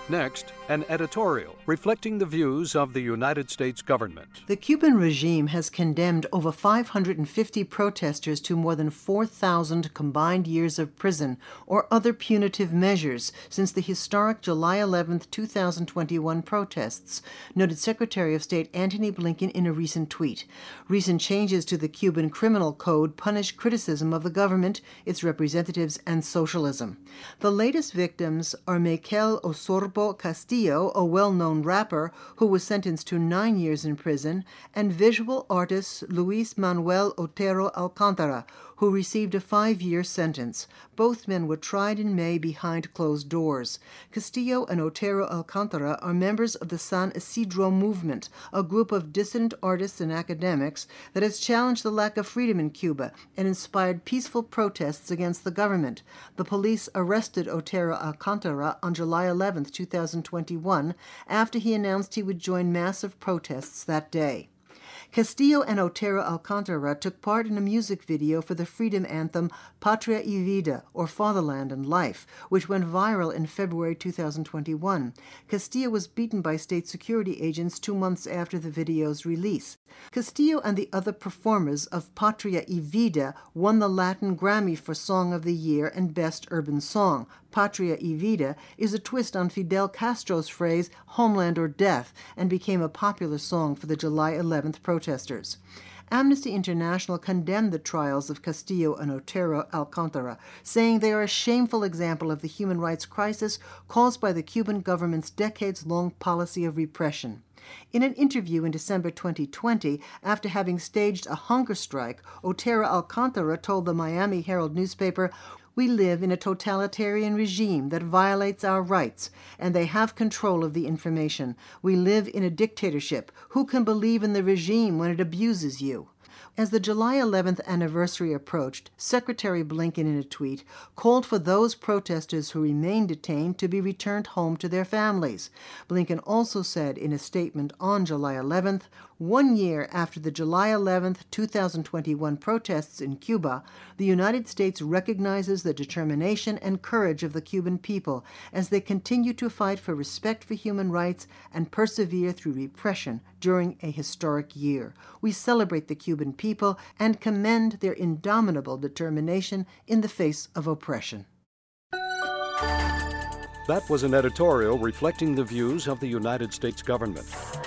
Next, an editorial reflecting the views of the United States government. The Cuban regime has condemned over 550 protesters to more than 4,000 combined years of prison or other punitive measures since the historic July 11, 2021 protests, noted Secretary of State Antony Blinken in a recent tweet. Recent changes to the Cuban Criminal Code punish criticism of the government, its representatives, and socialism. The latest victims are Mikel Osorbo Castillo, a well-known rapper who was sentenced to 9 years in prison, and visual artist Luis Manuel Otero Alcantara, who received a 5-year sentence. Both men were tried in May behind closed doors. Castillo and Otero Alcantara are members of the San Isidro movement, a group of dissident artists and academics that has challenged the lack of freedom in Cuba and inspired peaceful protests against the government. The police arrested Otero Alcantara on July 11, 2021, after he announced he would join massive protests that day. Castillo and Otero Alcantara took part in a music video for the freedom anthem Patria y Vida, or Fatherland and Life, which went viral in February 2021. Castillo was beaten by state security agents 2 months after the video's release. Castillo and the other performers of Patria y Vida won the Latin Grammy for Song of the Year and Best Urban Song. Patria y Vida is a twist on Fidel Castro's phrase, homeland or death, and became a popular song for the July 11th protesters. Amnesty International condemned the trials of Castillo and Otero Alcantara, saying they are a shameful example of the human rights crisis caused by the Cuban government's decades-long policy of repression. In an interview in December 2020, after having staged a hunger strike, Otero Alcantara told the Miami Herald newspaper, "We live in a totalitarian regime that violates our rights, and they have control of the information. We live in a dictatorship. Who can believe in the regime when it abuses you?" As the July 11th anniversary approached, Secretary Blinken, in a tweet, called for those protesters who remain detained to be returned home to their families. Blinken also said in a statement on July 11th, 1 year after the July 11th, 2021 protests in Cuba, the United States recognizes the determination and courage of the Cuban people as they continue to fight for respect for human rights and persevere through repression during a historic year. We celebrate the Cuban people and commend their indomitable determination in the face of oppression. That was an editorial reflecting the views of the United States government.